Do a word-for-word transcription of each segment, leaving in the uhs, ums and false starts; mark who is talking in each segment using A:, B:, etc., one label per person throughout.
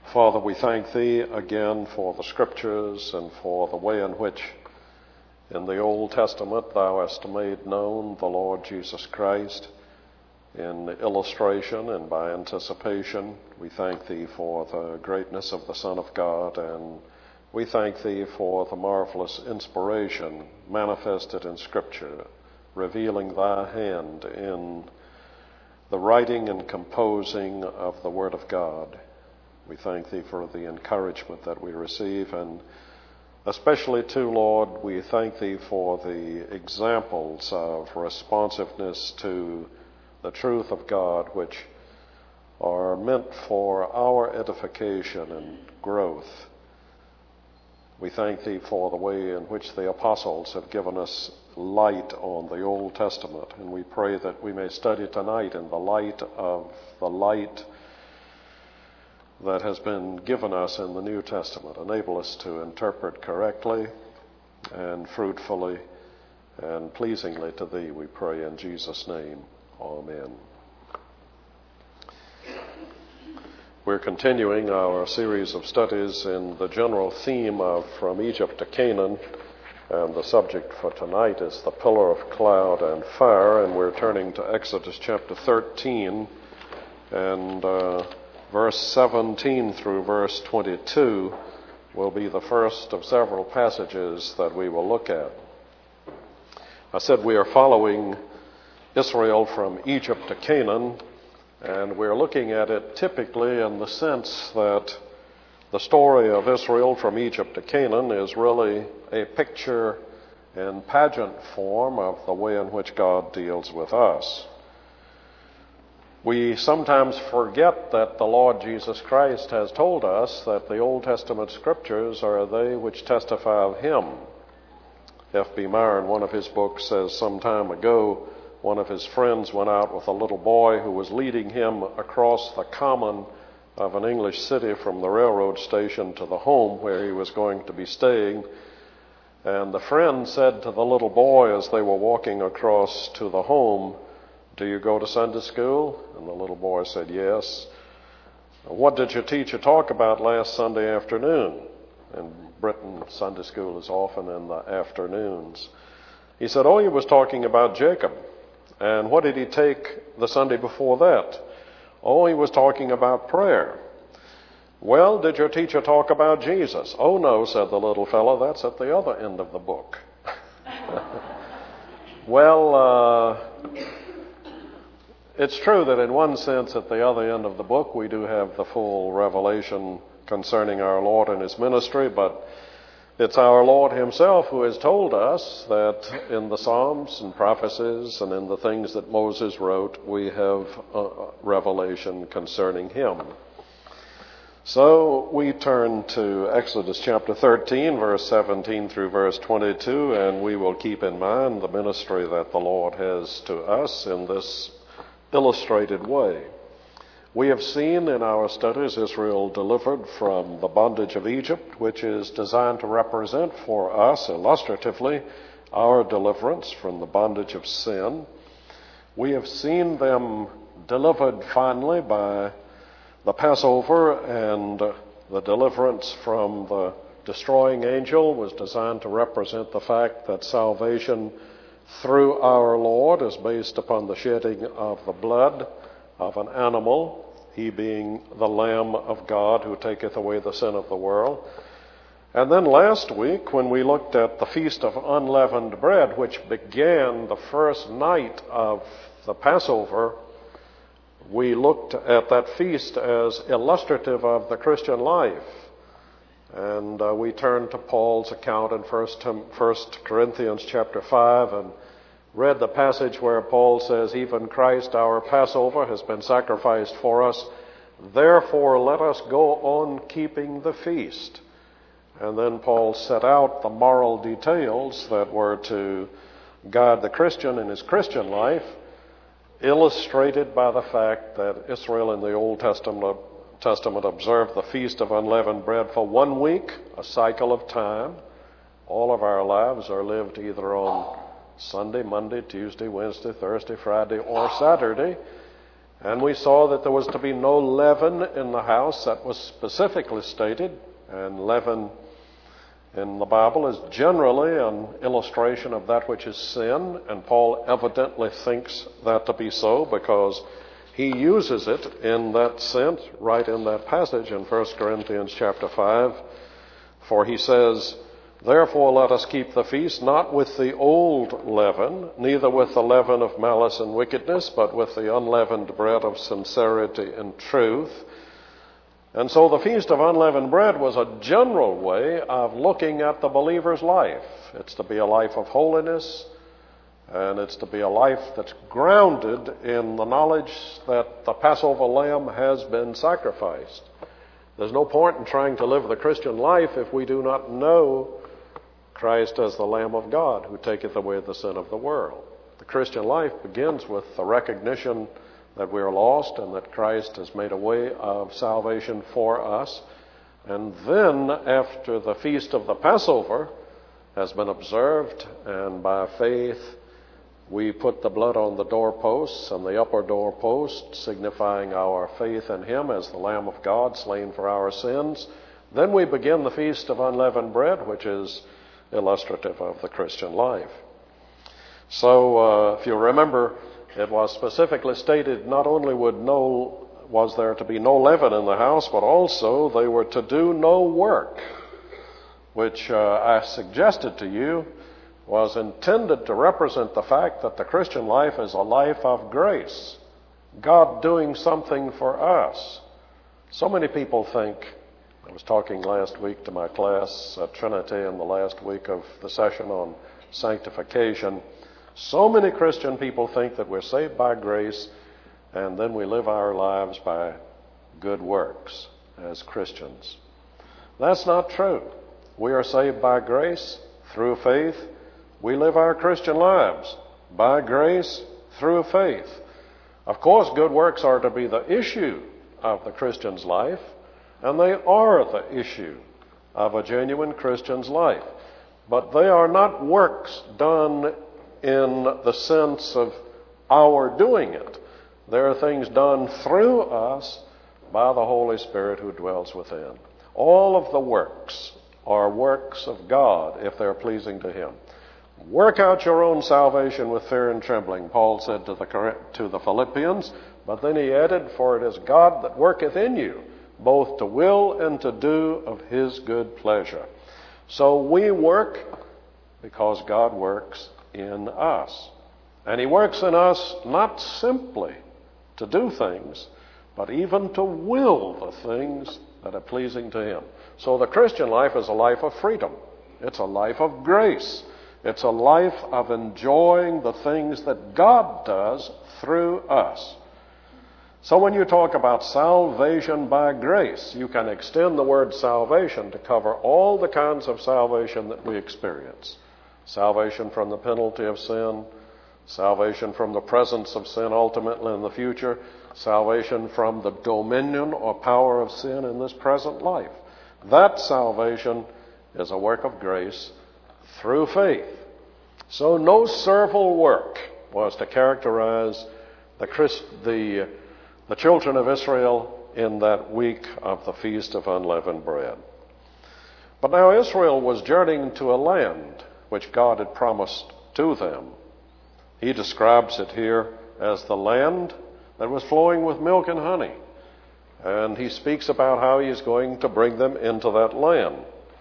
A: Father, we thank Thee again for the Scriptures and for the way in which in the Old Testament Thou hast made known the Lord Jesus Christ in illustration and by anticipation. We thank Thee for the greatness of the Son of God, and we thank Thee for the marvelous inspiration manifested in Scripture, revealing Thy hand in the writing and composing of the Word of God. We thank Thee for the encouragement that we receive, and especially too, Lord, we thank Thee for the examples of responsiveness to the truth of God, which are meant for our edification and growth. We thank Thee for the way in which the apostles have given us light on the Old Testament, and we pray that we may study tonight in the light of the light that has been given us in the New Testament. Enable us to interpret correctly and fruitfully and pleasingly to Thee, we pray in Jesus' name. Amen. We're continuing our series of studies in the general theme of From Egypt to Canaan, and the subject for tonight is the pillar of cloud and fire, and we're turning to Exodus chapter thirteen, and uh, verse seventeen through verse twenty-two will be the first of several passages that we will look at. I said we are following Israel from Egypt to Canaan, and we're looking at it typically in the sense that the story of Israel from Egypt to Canaan is really a picture in pageant form of the way in which God deals with us. We sometimes forget that the Lord Jesus Christ has told us that the Old Testament Scriptures are they which testify of Him. F B Meyer, in one of his books, says some time ago, one of his friends went out with a little boy who was leading him across the common of an English city from the railroad station to the home where he was going to be staying. And the friend said to the little boy as they were walking across to the home, "Do you go to Sunday school?" And the little boy said, "Yes." "What did your teacher talk about last Sunday afternoon?" In Britain, Sunday school is often in the afternoons. He said, "Oh, he was talking about Jacob." "And what did he take the Sunday before that?" "Oh, he was talking about prayer." "Well, did your teacher talk about Jesus?" "Oh, no," said the little fellow, "that's at the other end of the book." Well, uh, it's true that in one sense at the other end of the book we do have the full revelation concerning our Lord and His ministry, but it's our Lord Himself who has told us that in the Psalms and prophecies and in the things that Moses wrote, we have a revelation concerning Him. So we turn to Exodus chapter thirteen, verse seventeen through verse twenty-two, and we will keep in mind the ministry that the Lord has to us in this illustrated way. We have seen in our studies Israel delivered from the bondage of Egypt, which is designed to represent for us illustratively our deliverance from the bondage of sin. We have seen them delivered finally by the Passover, and the deliverance from the destroying angel was designed to represent the fact that salvation through our Lord is based upon the shedding of the blood of an animal, He being the Lamb of God who taketh away the sin of the world. And then last week, when we looked at the Feast of Unleavened Bread, which began the first night of the Passover, we looked at that feast as illustrative of the Christian life. And uh, we turned to Paul's account in First Corinthians chapter five and read the passage where Paul says, "Even Christ our Passover has been sacrificed for us. Therefore let us go on keeping the feast." And then Paul set out the moral details that were to guide the Christian in his Christian life, illustrated by the fact that Israel in the Old Testament Testament observed the Feast of Unleavened Bread for one week, a cycle of time. All of our lives are lived either on Sunday, Monday, Tuesday, Wednesday, Thursday, Friday, or Saturday. And we saw that there was to be no leaven in the house. That was specifically stated. And leaven in the Bible is generally an illustration of that which is sin. And Paul evidently thinks that to be so because he uses it in that sense right in that passage in First Corinthians chapter five. For he says, "Therefore let us keep the feast, not with the old leaven, neither with the leaven of malice and wickedness, but with the unleavened bread of sincerity and truth." And so the Feast of Unleavened Bread was a general way of looking at the believer's life. It's to be a life of holiness, and it's to be a life that's grounded in the knowledge that the Passover lamb has been sacrificed. There's no point in trying to live the Christian life if we do not know Christ as the Lamb of God who taketh away the sin of the world. The Christian life begins with the recognition that we are lost and that Christ has made a way of salvation for us. And then, after the feast of the Passover has been observed, and by faith we put the blood on the doorposts and the upper doorpost, signifying our faith in him as the Lamb of God slain for our sins, then we begin the Feast of Unleavened Bread, which is illustrative of the Christian life. So, uh, if you remember, it was specifically stated not only would no, was there to be no leaven in the house, but also they were to do no work, which uh, I suggested to you was intended to represent the fact that the Christian life is a life of grace, God doing something for us. So many people think, I was talking last week to my class at Trinity in the last week of the session on sanctification. So many Christian people think that we're saved by grace and then we live our lives by good works as Christians. That's not true. We are saved by grace through faith. We live our Christian lives by grace through faith. Of course, good works are to be the issue of the Christian's life, and they are the issue of a genuine Christian's life. But they are not works done in the sense of our doing it. They are things done through us by the Holy Spirit who dwells within. All of the works are works of God if they're pleasing to him. Work out your own salvation with fear and trembling, Paul said to the, to the Philippians, but then he added, for it is God that worketh in you, both to will and to do of his good pleasure. So we work because God works in us. And he works in us not simply to do things, but even to will the things that are pleasing to him. So the Christian life is a life of freedom. It's a life of grace. It's a life of enjoying the things that God does through us. So when you talk about salvation by grace, you can extend the word salvation to cover all the kinds of salvation that we experience. Salvation from the penalty of sin, salvation from the presence of sin ultimately in the future, salvation from the dominion or power of sin in this present life. That salvation is a work of grace through faith. So no servile work was to characterize the, Christ, the, the children of Israel in that week of the Feast of Unleavened Bread. But now Israel was journeying to a land which God had promised to them. He describes it here as the land that was flowing with milk and honey. And he speaks about how he is going to bring them into that land.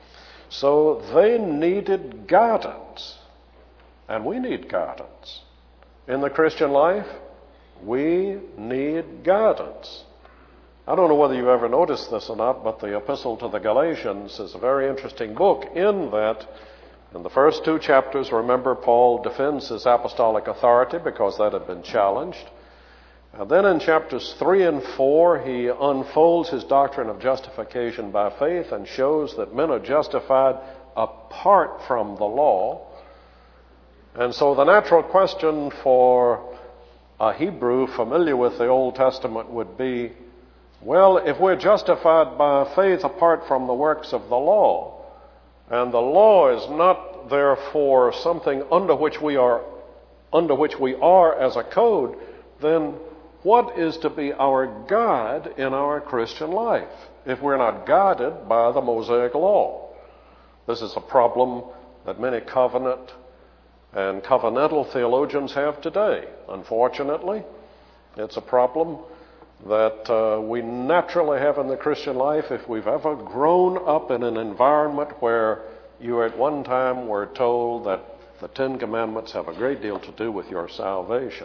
A: So they needed guidance. And we need guidance. In the Christian life, we need guidance. I don't know whether you've ever noticed this or not, but the Epistle to the Galatians is a very interesting book in that in the first two chapters, remember, Paul defends his apostolic authority because that had been challenged. And then in chapters three and four, he unfolds his doctrine of justification by faith and shows that men are justified apart from the law. And so the natural question for a Hebrew familiar with the Old Testament would be, well, if we're justified by faith apart from the works of the law, and the law is not therefore something under which we are under which we are as a code, then what is to be our guide in our Christian life if we're not guided by the Mosaic Law? This is a problem that many covenant and covenantal theologians have today. Unfortunately, it's a problem that uh, we naturally have in the Christian life if we've ever grown up in an environment where you at one time were told that the Ten Commandments have a great deal to do with your salvation.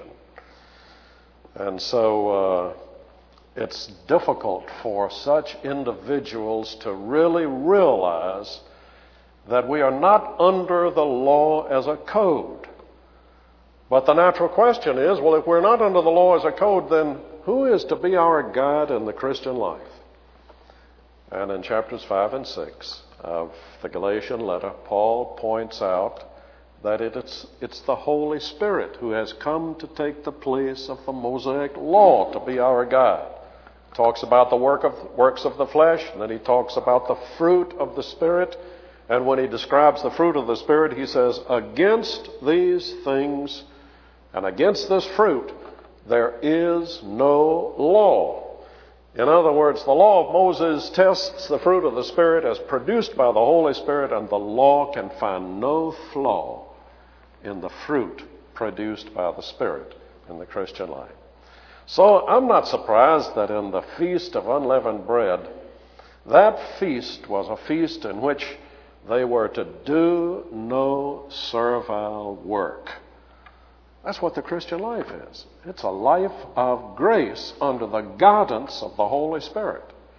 A: And so uh, it's difficult for such individuals to really realize that we are not under the law as a code. But the natural question is, well, if we're not under the law as a code, then who is to be our guide in the Christian life? And in chapters five and six of the Galatian letter, Paul points out that it's, it's the Holy Spirit who has come to take the place of the Mosaic Law to be our guide. He talks about the work of, works of the flesh, and then he talks about the fruit of the Spirit. And when he describes the fruit of the Spirit, he says, against these things and against this fruit, there is no law. In other words, the law of Moses tests the fruit of the Spirit as produced by the Holy Spirit, and the law can find no flaw in the fruit produced by the Spirit in the Christian life. So I'm not surprised that in the Feast of Unleavened Bread, that feast was a feast in which they were to do no servile work. That's what the Christian life is. It's a life of grace under the guidance of the Holy Spirit.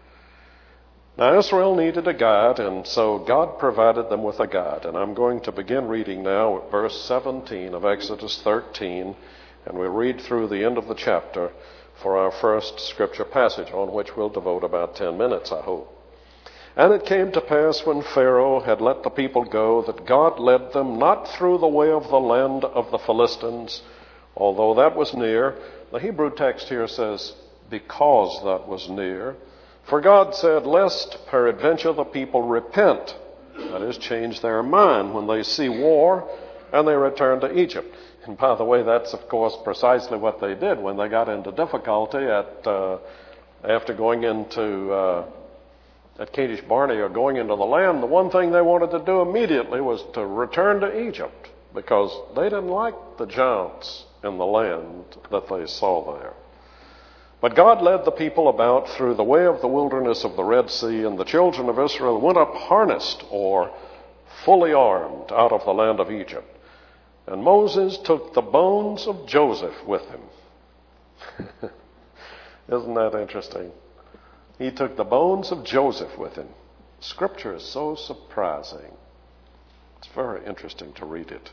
A: Now, Israel needed a guide, and so God provided them with a guide. And I'm going to begin reading now at verse seventeen of Exodus thirteen, and we'll read through the end of the chapter for our first scripture passage, on which we'll devote about ten minutes, I hope. And it came to pass when Pharaoh had let the people go that God led them not through the way of the land of the Philistines, although that was near. The Hebrew text here says, because that was near. For God said, lest peradventure the people repent, that is, change their mind when they see war, and they return to Egypt. And by the way, that's of course precisely what they did when they got into difficulty at uh, after going into uh, at Kadesh Barnea, going into the land. The one thing they wanted to do immediately was to return to Egypt, because they didn't like the giants in the land that they saw there. But God led the people about through the way of the wilderness of the Red Sea, and the children of Israel went up harnessed or fully armed out of the land of Egypt. And Moses took the bones of Joseph with him. Isn't that interesting? He took the bones of Joseph with him. Scripture is so surprising. It's very interesting to read it.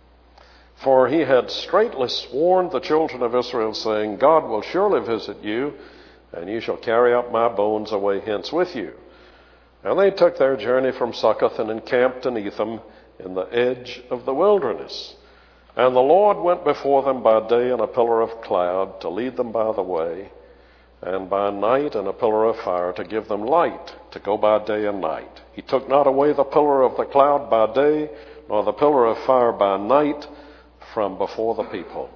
A: For he had straitly sworn the children of Israel, saying, God will surely visit you, and ye shall carry up my bones away hence with you. And they took their journey from Succoth and encamped in Etham in the edge of the wilderness. And the Lord went before them by day in a pillar of cloud to lead them by the way, and by night in a pillar of fire to give them light to go by day and night. He took not away the pillar of the cloud by day, nor the pillar of fire by night from before the people.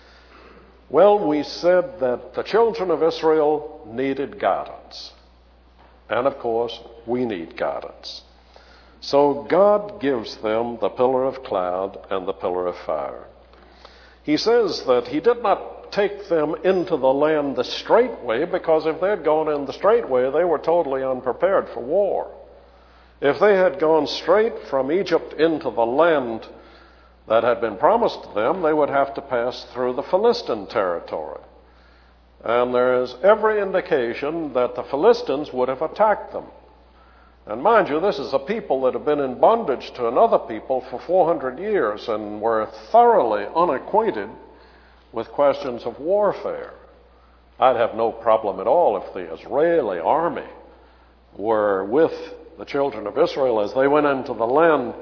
A: Well, we said that the children of Israel needed guidance. And of course, we need guidance. So God gives them the pillar of cloud and the pillar of fire. He says that he did not take them into the land the straight way, because if they had gone in the straight way, they were totally unprepared for war. If they had gone straight from Egypt into the land that had been promised to them, they would have to pass through the Philistine territory. And there is every indication that the Philistines would have attacked them. And mind you, this is a people that have been in bondage to another people for four hundred years and were thoroughly unacquainted with questions of warfare. I'd have no problem at all if the Israeli army were with the children of Israel as they went into the land.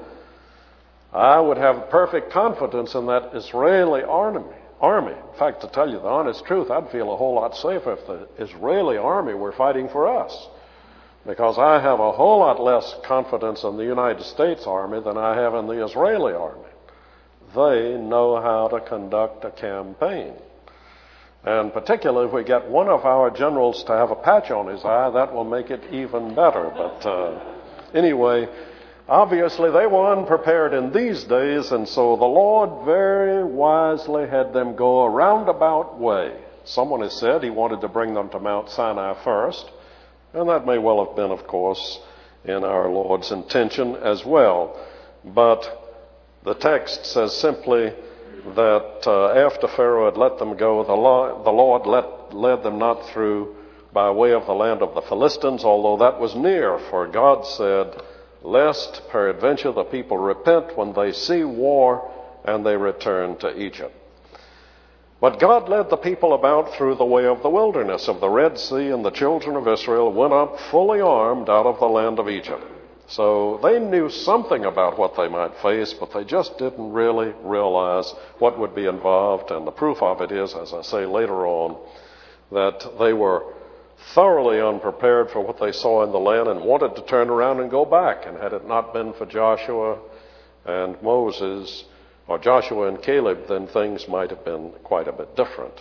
A: I would have perfect confidence in that Israeli army. Army. In fact, to tell you the honest truth, I'd feel a whole lot safer if the Israeli army were fighting for us, because I have a whole lot less confidence in the United States Army than I have in the Israeli army. They know how to conduct a campaign. And particularly if we get one of our generals to have a patch on his eye, that will make it even better. But uh, anyway, obviously they were unprepared in these days, and so the Lord very wisely had them go a roundabout way. Someone has said he wanted to bring them to Mount Sinai first, and that may well have been, of course, in our Lord's intention as well. But the text says simply that uh, after Pharaoh had let them go, the, Lord, the Lord let, led them not through by way of the land of the Philistines, although that was near, for God said, lest peradventure the people repent when they see war and they return to Egypt. But God led the people about through the way of the wilderness of the Red Sea, and the children of Israel went up fully armed out of the land of Egypt. So they knew something about what they might face, but they just didn't really realize what would be involved. And the proof of it is, as I say later on, that they were thoroughly unprepared for what they saw in the land and wanted to turn around and go back. And had it not been for Joshua and Moses, or Joshua and Caleb, then things might have been quite a bit different.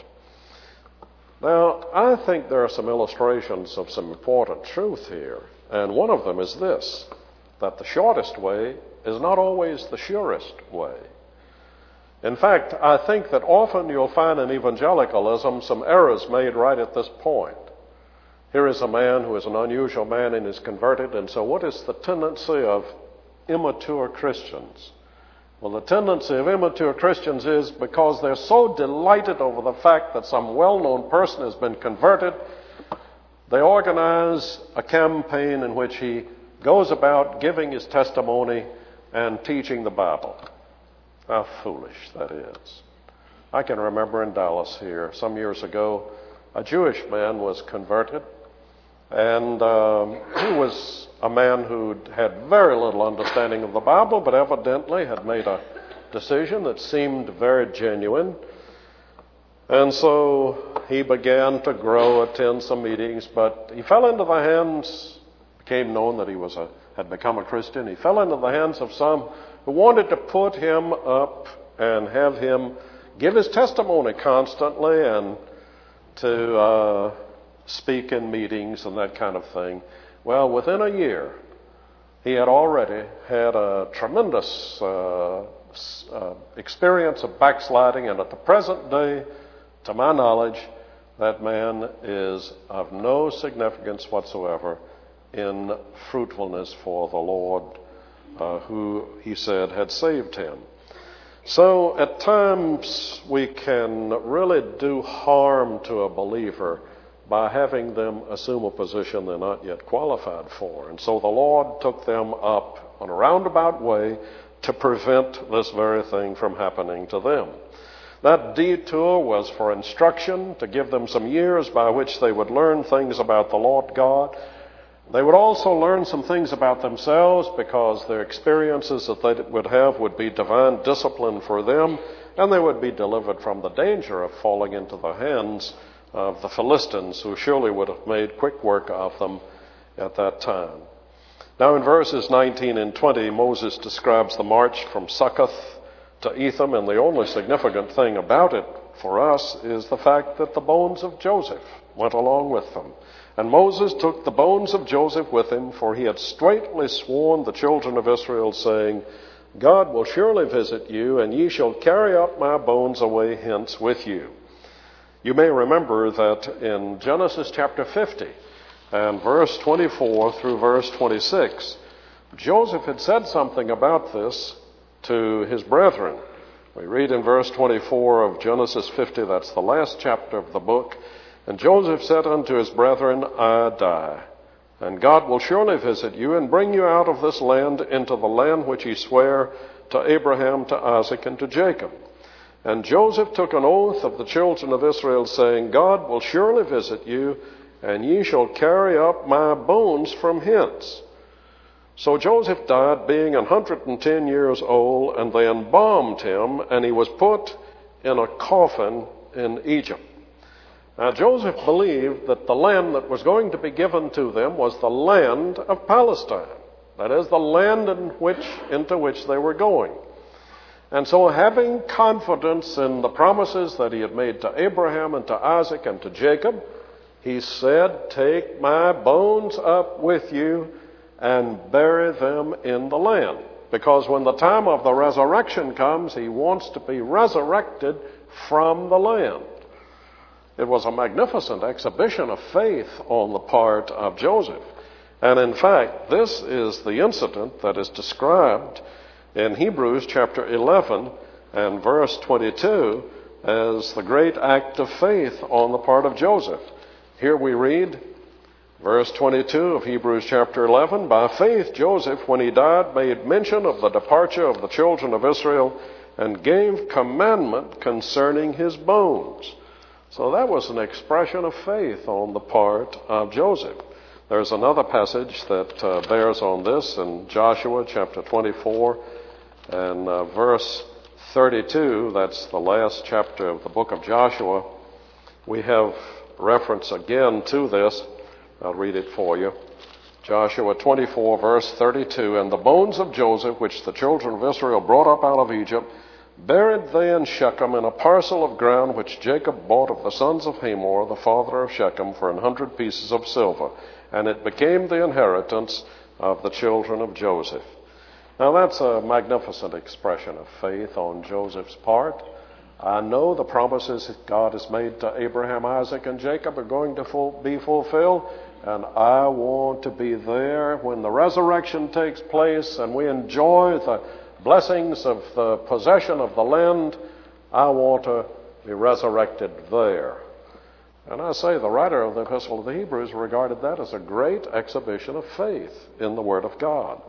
A: Now, I think there are some illustrations of some important truth here. And one of them is this, that the shortest way is not always the surest way. In fact, I think that often you'll find in evangelicalism some errors made right at this point. Here is a man who is an unusual man and is converted, and so what is the tendency of immature Christians? Well, the tendency of immature Christians is because they're so delighted over the fact that some well-known person has been converted, they organize a campaign in which he goes about giving his testimony and teaching the Bible. How foolish that is. I can remember in Dallas here, some years ago, a Jewish man was converted, and um, he was a man who had very little understanding of the Bible, but evidently had made a decision that seemed very genuine. And so he began to grow, attend some meetings, but he fell into the hands, became known that he was a, had become a Christian. He fell into the hands of some who wanted to put him up and have him give his testimony constantly and to uh, speak in meetings and that kind of thing. Well, within a year, he had already had a tremendous uh, uh, experience of backsliding, and at the present day, to my knowledge, that man is of no significance whatsoever in fruitfulness for the Lord, uh, who he said had saved him. So at times we can really do harm to a believer by having them assume a position they're not yet qualified for. And so the Lord took them up on a roundabout way to prevent this very thing from happening to them. That detour was for instruction, to give them some years by which they would learn things about the Lord God. They would also learn some things about themselves, because their experiences that they would have would be divine discipline for them, and they would be delivered from the danger of falling into the hands of the Philistines, who surely would have made quick work of them at that time. Now in verses nineteen and twenty, Moses describes the march from Succoth to Etham, and the only significant thing about it for us is the fact that the bones of Joseph went along with them. And Moses took the bones of Joseph with him, for he had straitly sworn the children of Israel, saying, God will surely visit you, and ye shall carry up my bones away hence with you. You may remember that in Genesis chapter fifty and verse twenty-four through verse twenty-six, Joseph had said something about this to his brethren. We read in verse twenty-four of Genesis fifty, that's the last chapter of the book, and Joseph said unto his brethren, I die, and God will surely visit you and bring you out of this land into the land which he sware to Abraham, to Isaac, and to Jacob. And Joseph took an oath of the children of Israel, saying, God will surely visit you, and ye shall carry up my bones from hence. So Joseph died, being an hundred and ten years old, and they embalmed him, and he was put in a coffin in Egypt. Now Joseph believed that the land that was going to be given to them was the land of Palestine. That is, the land in which, into which they were going. And so having confidence in the promises that he had made to Abraham and to Isaac and to Jacob, he said, take my bones up with you and bury them in the land. Because when the time of the resurrection comes, he wants to be resurrected from the land. It was a magnificent exhibition of faith on the part of Joseph. And in fact, this is the incident that is described in Hebrews chapter eleven and verse twenty-two as the great act of faith on the part of Joseph. Here we read, verse twenty-two of Hebrews chapter eleven, by faith Joseph, when he died, made mention of the departure of the children of Israel and gave commandment concerning his bones. So that was an expression of faith on the part of Joseph. There's another passage that uh, bears on this in Joshua chapter twenty-four and uh, verse thirty-two. That's the last chapter of the book of Joshua. We have reference again to this. I'll read it for you. Joshua twenty-four, verse thirty-two, and the bones of Joseph, which the children of Israel brought up out of Egypt, buried they in Shechem in a parcel of ground which Jacob bought of the sons of Hamor, the father of Shechem, for an hundred pieces of silver. And it became the inheritance of the children of Joseph. Now that's a magnificent expression of faith on Joseph's part. I know the promises that God has made to Abraham, Isaac, and Jacob are going to full, be fulfilled. And I want to be there when the resurrection takes place and we enjoy the blessings of the possession of the land. I want to be resurrected there. And I say the writer of the Epistle of the Hebrews regarded that as a great exhibition of faith in the Word of God.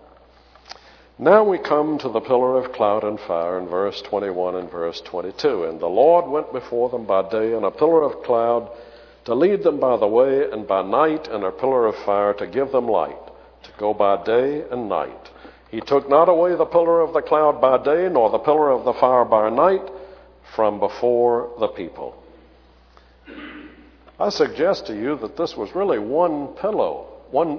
A: Now we come to the pillar of cloud and fire in verse twenty-one and verse twenty-two. And the Lord went before them by day in a pillar of cloud to lead them by the way, and by night in a pillar of fire to give them light, to go by day and night. He took not away the pillar of the cloud by day, nor the pillar of the fire by night from before the people. I suggest to you that this was really one pillow, one...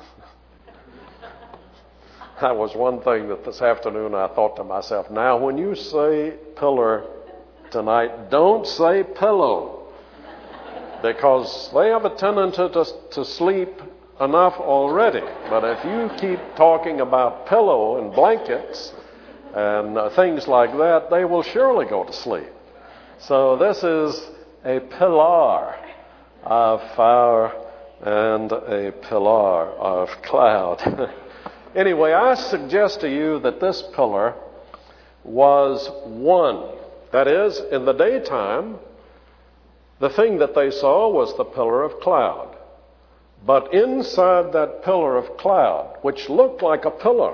A: That was one thing that this afternoon I thought to myself, now when you say pillar tonight, don't say pillow, because they have a tendency to, to sleep enough already. But if you keep talking about pillow and blankets and uh, things like that, they will surely go to sleep. So this is a pillar of fire and a pillar of cloud. Anyway, I suggest to you that this pillar was one. That is, in the daytime, the thing that they saw was the pillar of cloud. But inside that pillar of cloud, which looked like a pillar,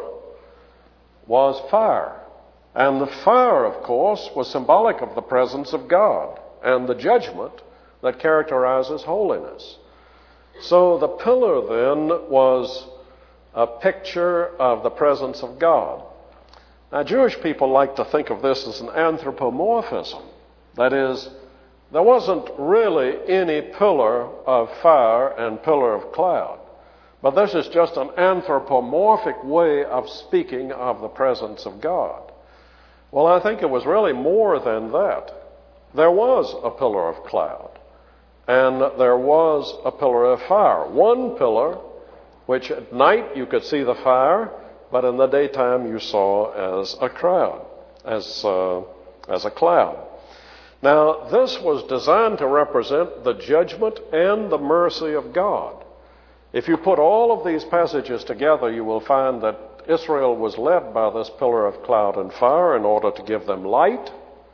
A: was fire. And the fire, of course, was symbolic of the presence of God and the judgment that characterizes holiness. So the pillar then was a picture of the presence of God. Now, Jewish people like to think of this as an anthropomorphism. That is, there wasn't really any pillar of fire and pillar of cloud. But this is just an anthropomorphic way of speaking of the presence of God. Well, I think it was really more than that. There was a pillar of cloud, and there was a pillar of fire. One pillar which at night you could see the fire, but in the daytime you saw as a crowd, as uh, as a cloud. Now, this was designed to represent the judgment and the mercy of God. If you put all of these passages together, you will find that Israel was led by this pillar of cloud and fire in order to give them light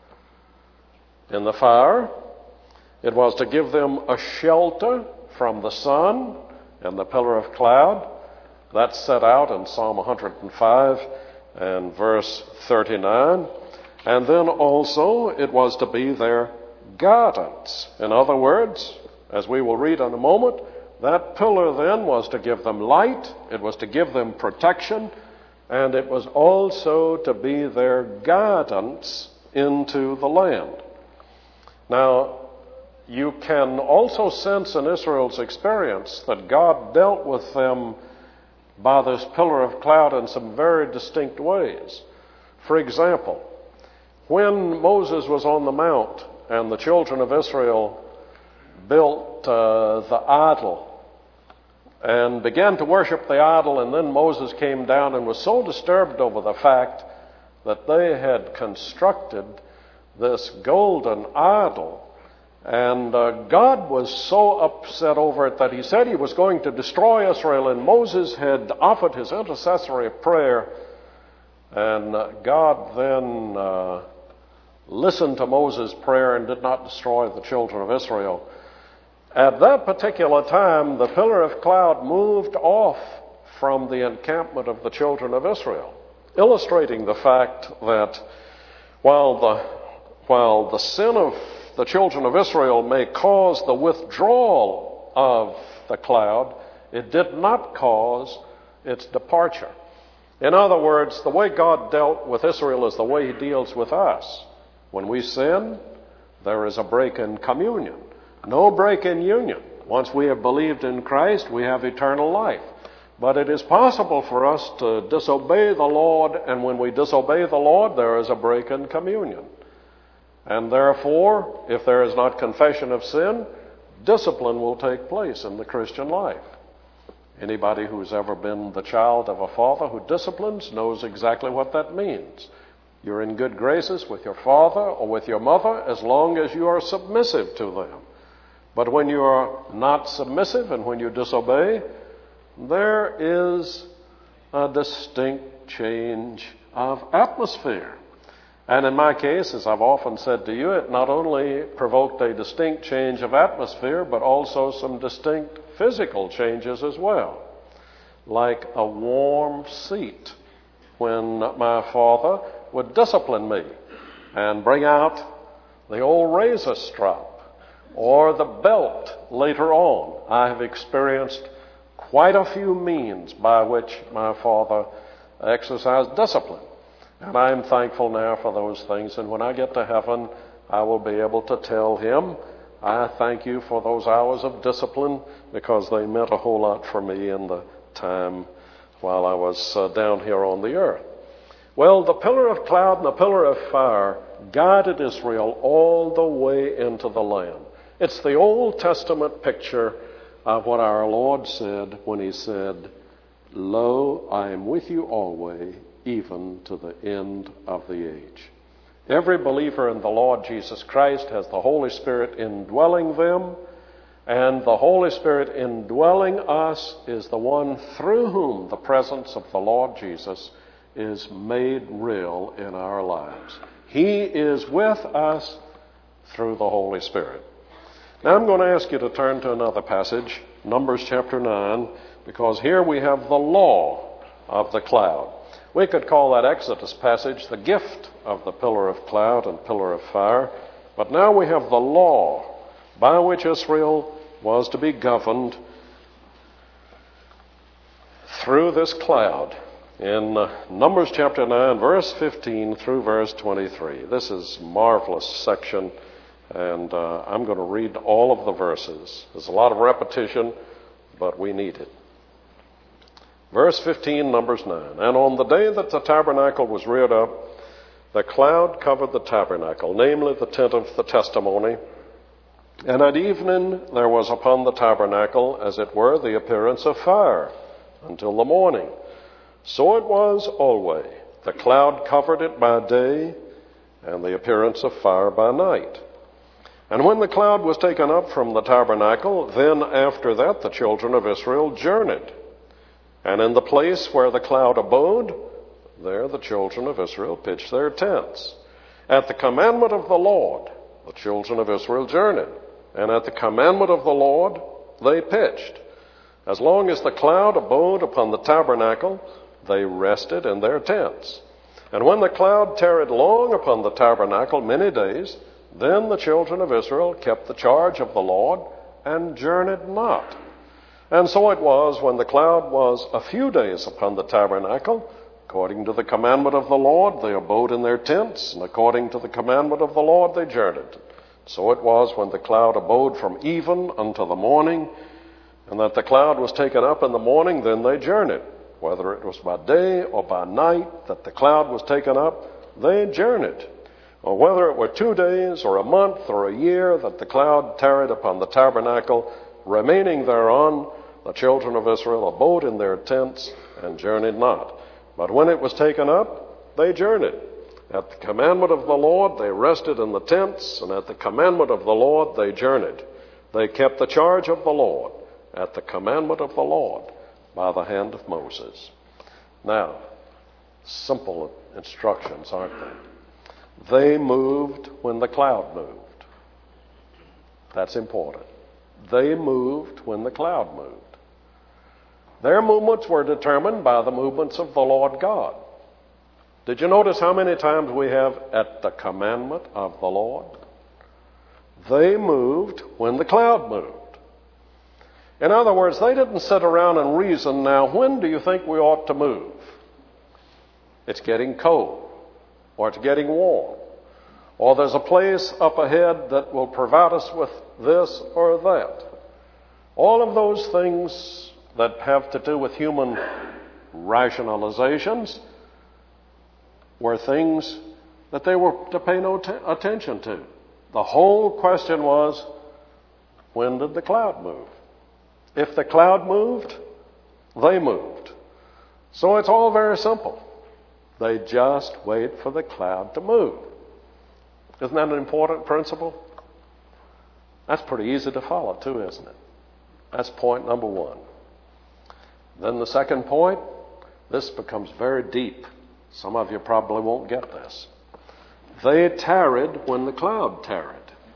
A: in the fire. It was to give them a shelter from the sun and the pillar of cloud. That's set out in Psalm one hundred five and verse thirty-nine. And then also it was to be their guidance. In other words, as we will read in a moment, that pillar then was to give them light, it was to give them protection, and it was also to be their guidance into the land. Now, you can also sense in Israel's experience that God dealt with them by this pillar of cloud in some very distinct ways. For example, when Moses was on the mount and the children of Israel built uh, the idol and began to worship the idol, and then Moses came down and was so disturbed over the fact that they had constructed this golden idol. And uh, God was so upset over it that he said he was going to destroy Israel, and Moses had offered his intercessory prayer, and uh, God then uh, listened to Moses' prayer and did not destroy the children of Israel. At that particular time, the pillar of cloud moved off from the encampment of the children of Israel, illustrating the fact that while the, while the sin of the children of Israel may cause the withdrawal of the cloud, it did not cause its departure. In other words, the way God dealt with Israel is the way he deals with us. When we sin, there is a break in communion. No break in union. Once we have believed in Christ, we have eternal life. But it is possible for us to disobey the Lord, and when we disobey the Lord, there is a break in communion. And therefore, if there is not confession of sin, discipline will take place in the Christian life. Anybody who's ever been the child of a father who disciplines knows exactly what that means. You're in good graces with your father or with your mother as long as you are submissive to them. But when you are not submissive and when you disobey, there is a distinct change of atmosphere. And in my case, as I've often said to you, it not only provoked a distinct change of atmosphere, but also some distinct physical changes as well. Like a warm seat when my father would discipline me and bring out the old razor strap or the belt later on. I have experienced quite a few means by which my father exercised discipline. And I am thankful now for those things. And when I get to heaven, I will be able to tell him, I thank you for those hours of discipline because they meant a whole lot for me in the time while I was uh, down here on the earth. Well, the pillar of cloud and the pillar of fire guided Israel all the way into the land. It's the Old Testament picture of what our Lord said when he said, Lo, I am with you always, even to the end of the age. Every believer in the Lord Jesus Christ has the Holy Spirit indwelling them, and the Holy Spirit indwelling us is the one through whom the presence of the Lord Jesus is made real in our lives. He is with us through the Holy Spirit. Now I'm going to ask you to turn to another passage, Numbers chapter nine, because here we have the law of the cloud. We could call that Exodus passage the gift of the pillar of cloud and pillar of fire, but now we have the law by which Israel was to be governed through this cloud. In uh, Numbers chapter nine, verse fifteen through verse twenty-three. This is a marvelous section, and uh, I'm going to read all of the verses. There's a lot of repetition, but we need it. Verse fifteen, Numbers nine. And on the day that the tabernacle was reared up, the cloud covered the tabernacle, namely the tent of the testimony. And at evening there was upon the tabernacle, as it were, the appearance of fire until the morning. So it was always. The cloud covered it by day, and the appearance of fire by night. And when the cloud was taken up from the tabernacle, then after that the children of Israel journeyed. And in the place where the cloud abode, there the children of Israel pitched their tents. At the commandment of the Lord, the children of Israel journeyed. And at the commandment of the Lord, they pitched. As long as the cloud abode upon the tabernacle, they rested in their tents. And when the cloud tarried long upon the tabernacle many days, then the children of Israel kept the charge of the Lord and journeyed not. And so it was when the cloud was a few days upon the tabernacle, according to the commandment of the Lord, they abode in their tents, and according to the commandment of the Lord, they journeyed. So it was when the cloud abode from even unto the morning, and that the cloud was taken up in the morning, then they journeyed. Whether it was by day or by night that the cloud was taken up, they journeyed. or whether it were two days or a month or a year that the cloud tarried upon the tabernacle, remaining thereon, the children of Israel abode in their tents and journeyed not. But when it was taken up, they journeyed. At the commandment of the Lord, they rested in the tents, and at the commandment of the Lord, they journeyed. They kept the charge of the Lord at the commandment of the Lord by the hand of Moses. Now, simple instructions, aren't they? They moved when the cloud moved. That's important. They moved when the cloud moved. Their movements were determined by the movements of the Lord God. Did you notice how many times we have at the commandment of the Lord? They moved when the cloud moved. In other words, they didn't sit around and reason, now when do you think we ought to move? It's getting cold, or it's getting warm, or there's a place up ahead that will provide us with this or that. All of those things that have to do with human rationalizations were things that they were to pay no t- attention to. The whole question was, when did the cloud move? If the cloud moved, they moved. So it's all very simple. They just wait for the cloud to move. Isn't that an important principle? That's pretty easy to follow too, isn't it? That's point number one. Then the second point, this becomes very deep. Some of you probably won't get this. They tarried when the cloud tarried.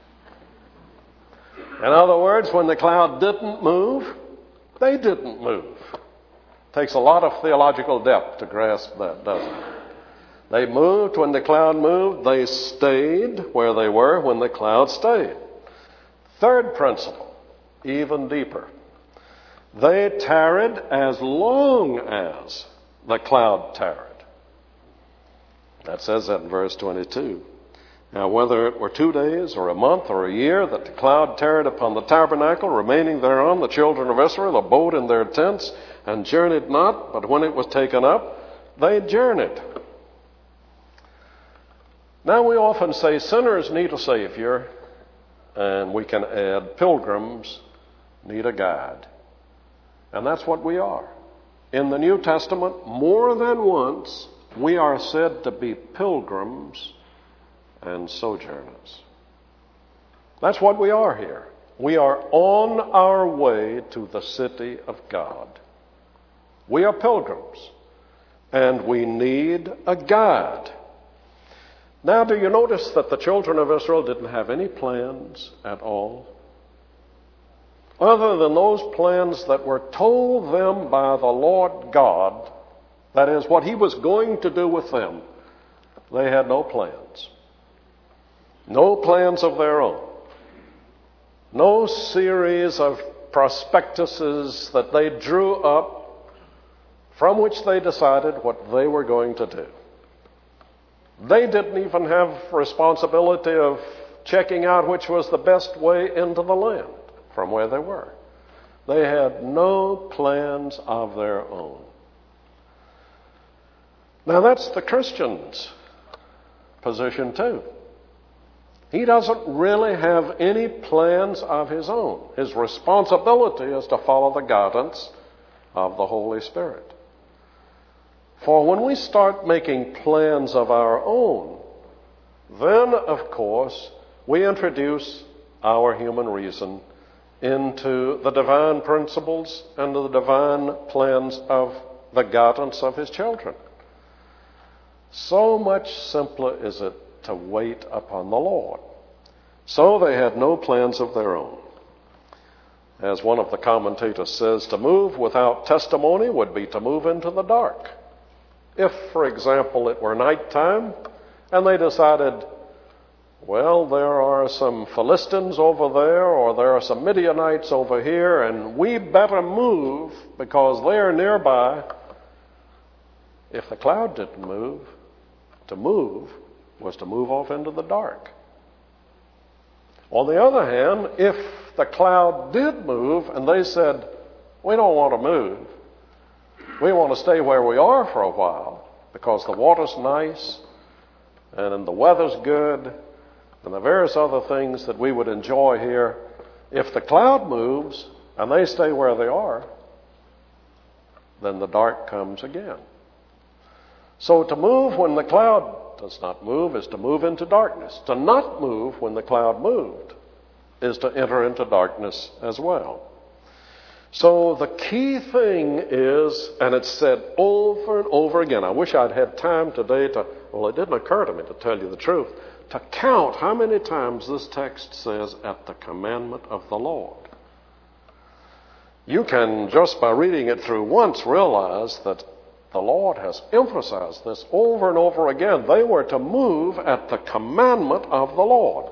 A: In other words, when the cloud didn't move, they didn't move. Takes a lot of theological depth to grasp that, doesn't it? They moved when the cloud moved. They stayed where they were when the cloud stayed. Third principle, even deeper. They tarried as long as the cloud tarried. That says that in verse twenty-two. Now, whether it were two days or a month or a year that the cloud tarried upon the tabernacle, remaining thereon, the children of Israel abode in their tents and journeyed not, but when it was taken up, they journeyed. Now, we often say sinners need a Savior, and we can add pilgrims need a guide. And that's what we are. In the New Testament, more than once, we are said to be pilgrims and sojourners. That's what we are here. We are on our way to the city of God. We are pilgrims, and we need a guide. Now, do you notice that the children of Israel didn't have any plans at all? Other than those plans that were told them by the Lord God, that is, what He was going to do with them, they had no plans. No plans of their own. No series of prospectuses that they drew up from which they decided what they were going to do. They didn't even have responsibility of checking out which was the best way into the land from where they were. They had no plans of their own. Now that's the Christian's position too. He doesn't really have any plans of his own. His responsibility is to follow the guidance of the Holy Spirit. For when we start making plans of our own, then, of course, we introduce our human reason into the divine principles and the divine plans of the guidance of His children. So much simpler is it to wait upon the Lord. So they had no plans of their own. As one of the commentators says, to move without testimony would be to move into the dark. If, for example, it were nighttime and they decided, well, there are some Philistines over there or there are some Midianites over here and we better move because they are nearby. If the cloud didn't move, to move was to move off into the dark. On the other hand, if the cloud did move and they said, we don't want to move, we want to stay where we are for a while because the water's nice and the weather's good, and the various other things that we would enjoy here, if the cloud moves and they stay where they are, then the dark comes again. So to move when the cloud does not move is to move into darkness. To not move when the cloud moved is to enter into darkness as well. So the key thing is, and it's said over and over again, I wish I'd had time today to, well, it didn't occur to me to tell you the truth, to count how many times this text says, at the commandment of the Lord. You can, just by reading it through once, realize that the Lord has emphasized this over and over again. They were to move at the commandment of the Lord.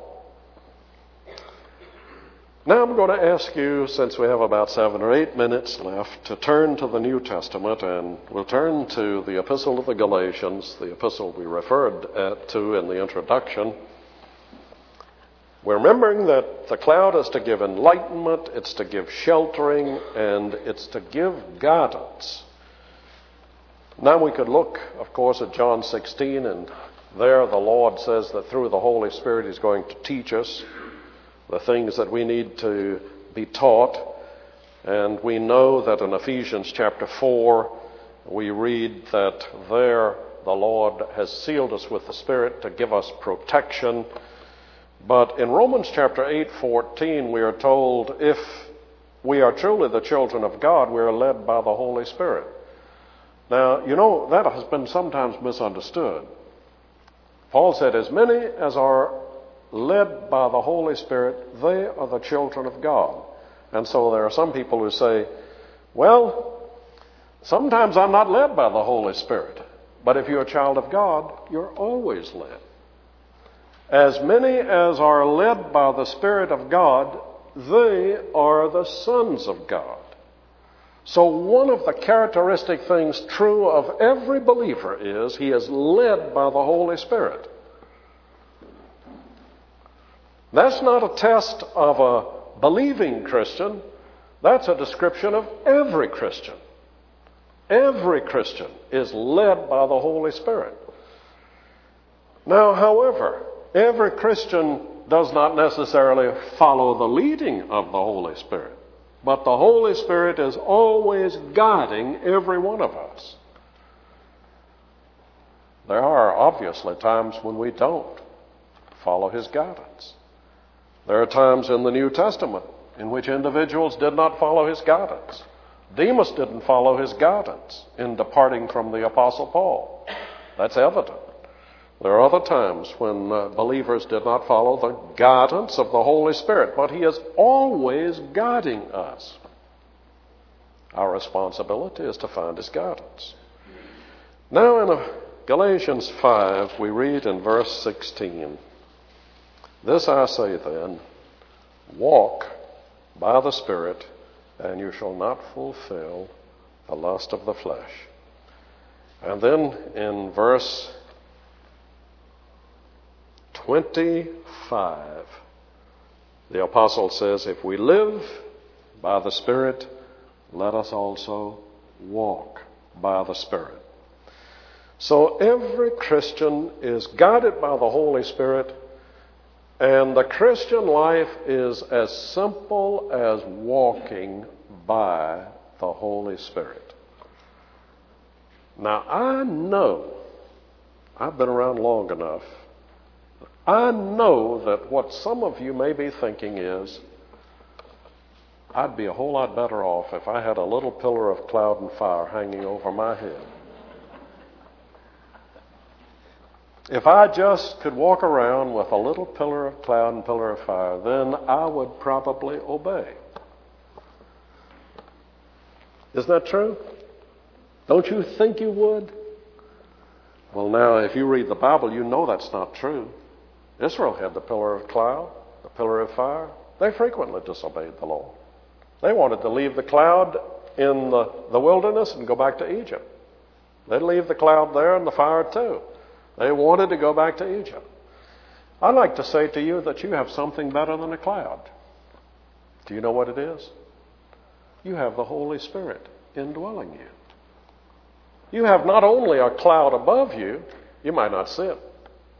A: Now I'm going to ask you, since we have about seven or eight minutes left, to turn to the New Testament, and we'll turn to the Epistle of the Galatians, the epistle we referred to in the introduction. We're remembering that the cloud is to give enlightenment, it's to give sheltering, and it's to give guidance. Now we could look, of course, at John sixteen, and there the Lord says that through the Holy Spirit He's going to teach us the things that we need to be taught. And we know that in Ephesians chapter four, we read that there the Lord has sealed us with the Spirit to give us protection. But in Romans chapter eight fourteen, we are told if we are truly the children of God, we are led by the Holy Spirit. Now, you know, that has been sometimes misunderstood. Paul said, as many as are led by the Holy Spirit, they are the children of God. And so there are some people who say, well, sometimes I'm not led by the Holy Spirit. But if you're a child of God, you're always led. As many as are led by the Spirit of God, they are the sons of God. So one of the characteristic things true of every believer is he is led by the Holy Spirit. That's not a test of a believing Christian. That's a description of every Christian. Every Christian is led by the Holy Spirit. Now, however, every Christian does not necessarily follow the leading of the Holy Spirit. But the Holy Spirit is always guiding every one of us. There are obviously times when we don't follow His guidance. There are times in the New Testament in which individuals did not follow His guidance. Demas didn't follow His guidance in departing from the Apostle Paul. That's evident. There are other times when uh, believers did not follow the guidance of the Holy Spirit, but He is always guiding us. Our responsibility is to find His guidance. Now in uh, Galatians five, we read in verse sixteen, this I say then, walk by the Spirit, and you shall not fulfill the lust of the flesh. And then in verse twenty-five, the apostle says, if we live by the Spirit, let us also walk by the Spirit. So every Christian is guided by the Holy Spirit, and the Christian life is as simple as walking by the Holy Spirit. Now, I know, I've been around long enough, I know that what some of you may be thinking is, I'd be a whole lot better off if I had a little pillar of cloud and fire hanging over my head. If I just could walk around with a little pillar of cloud and pillar of fire, then I would probably obey. Isn't that true? Don't you think you would? Well, now, if you read the Bible, you know that's not true. Israel had the pillar of cloud, the pillar of fire. They frequently disobeyed the Lord. They wanted to leave the cloud in the, the wilderness and go back to Egypt. They'd leave the cloud there and the fire too. They wanted to go back to Egypt. I'd like to say to you that you have something better than a cloud. Do you know what it is? You have the Holy Spirit indwelling you. You have not only a cloud above you, you might not see it.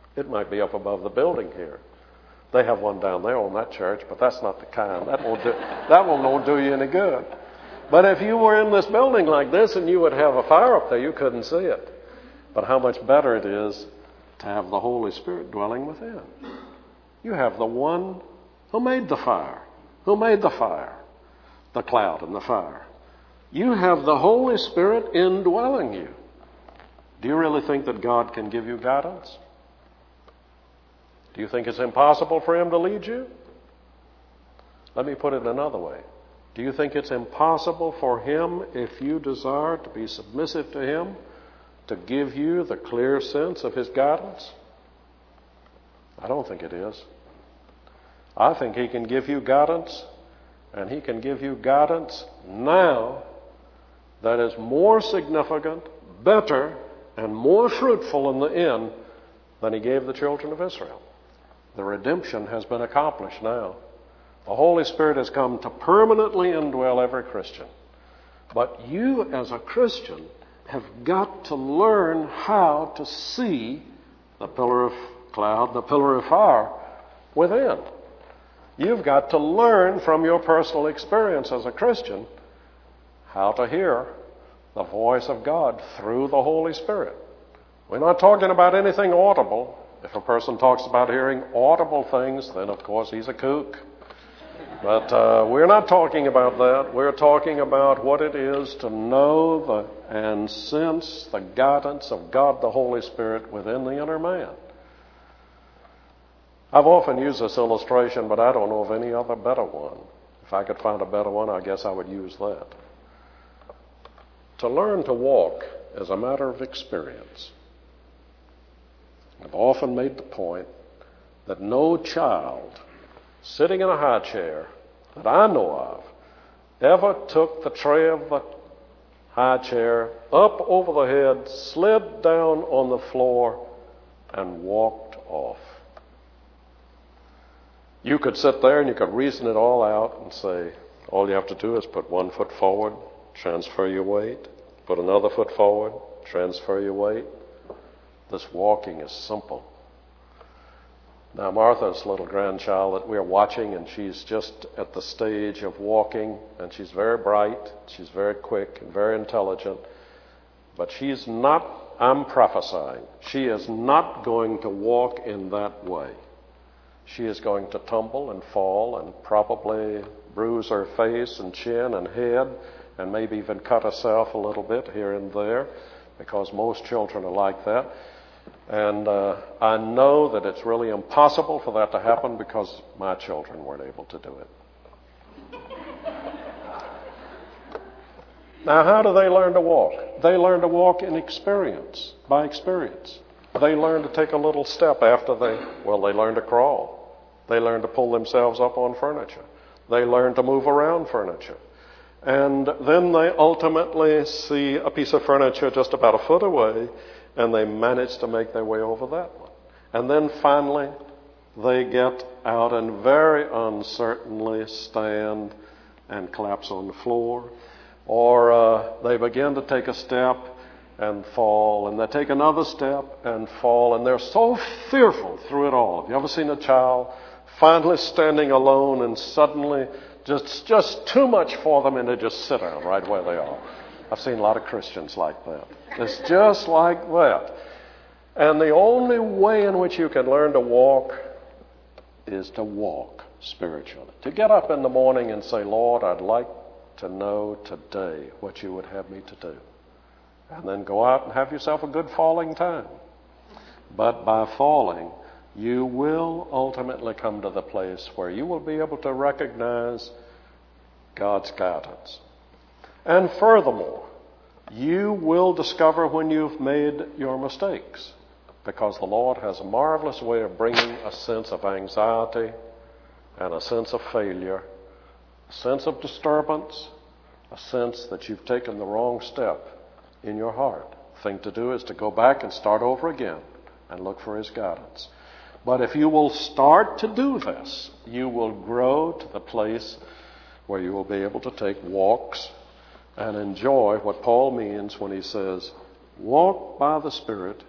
A: It might be up above the building here. They have one down there on that church, but that's not the kind. That won't do, that one won't do you any good. But if you were in this building like this and you would have a fire up there, you couldn't see it. But how much better it is to have the Holy Spirit dwelling within. You have the one who made the fire, who made the fire, the cloud and the fire. You have the Holy Spirit indwelling you. Do you really think that God can give you guidance? Do you think it's impossible for Him to lead you? Let me put it another way. Do you think it's impossible for Him, if you desire to be submissive to Him, to give you the clear sense of His guidance? I don't think it is. I think He can give you guidance, and He can give you guidance now that is more significant, better, and more fruitful in the end than He gave the children of Israel. The redemption has been accomplished now. The Holy Spirit has come to permanently indwell every Christian. But you as a Christian have got to learn how to see the pillar of cloud, the pillar of fire within. You've got to learn from your personal experience as a Christian how to hear the voice of God through the Holy Spirit. We're not talking about anything audible. If a person talks about hearing audible things, then of course he's a kook. But uh, we're not talking about that. We're talking about what it is to know the, and sense the guidance of God the Holy Spirit within the inner man. I've often used this illustration, but I don't know of any other better one. If I could find a better one, I guess I would use that. To learn to walk is a matter of experience. I've often made the point that no child sitting in a high chair that I know of ever took the tray of the high chair up over the head, slid down on the floor, and walked off. You could sit there and you could reason it all out and say, all you have to do is put one foot forward, transfer your weight, put another foot forward, transfer your weight. This walking is simple. Now, Martha's little grandchild that we're watching, and she's just at the stage of walking, and she's very bright, she's very quick and very intelligent, but she's not, I'm prophesying, she is not going to walk in that way. She is going to tumble and fall and probably bruise her face and chin and head and maybe even cut herself a little bit here and there, because most children are like that. And uh, I know that it's really impossible for that to happen because my children weren't able to do it. Now, how do they learn to walk? They learn to walk in experience, by experience. They learn to take a little step after they, well, they learn to crawl. They learn to pull themselves up on furniture. They learn to move around furniture. And then they ultimately see a piece of furniture just about a foot away, and they manage to make their way over that one. And then finally, they get out and very uncertainly stand and collapse on the floor. Or uh, they begin to take a step and fall, and they take another step and fall, and they're so fearful through it all. Have you ever seen a child finally standing alone and suddenly just, just too much for them, and they just sit down right where they are? I've seen a lot of Christians like that. It's just like that. And the only way in which you can learn to walk is to walk spiritually. To get up in the morning and say, Lord, I'd like to know today what you would have me to do. And then go out and have yourself a good falling time. But by falling, you will ultimately come to the place where you will be able to recognize God's guidance. And furthermore, you will discover when you've made your mistakes, because the Lord has a marvelous way of bringing a sense of anxiety and a sense of failure, a sense of disturbance, a sense that you've taken the wrong step in your heart. The thing to do is to go back and start over again and look for His guidance. But if you will start to do this, you will grow to the place where you will be able to take walks and enjoy what Paul means when he says, walk by the Spirit,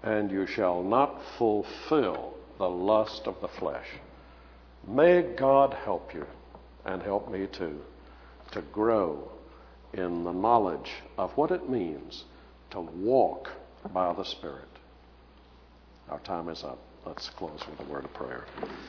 A: and you shall not fulfill the lust of the flesh. May God help you, and help me too, to grow in the knowledge of what it means to walk by the Spirit. Our time is up. Let's close with a word of prayer.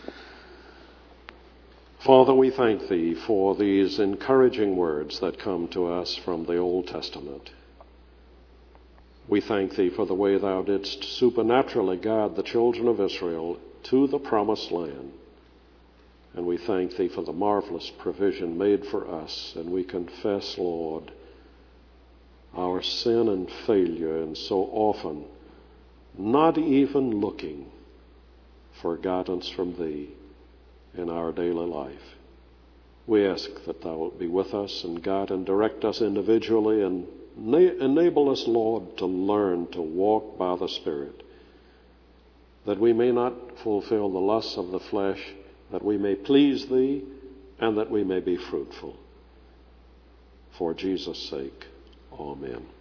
A: Father, we thank Thee for these encouraging words that come to us from the Old Testament. We thank Thee for the way Thou didst supernaturally guide the children of Israel to the promised land. And we thank Thee for the marvelous provision made for us. And we confess, Lord, our sin and failure, and so often not even looking for guidance from Thee in our daily life. We ask that Thou wilt be with us and guide and direct us individually, and enable us, Lord, to learn to walk by the Spirit, that we may not fulfill the lusts of the flesh, that we may please Thee, and that we may be fruitful. For Jesus' sake, amen.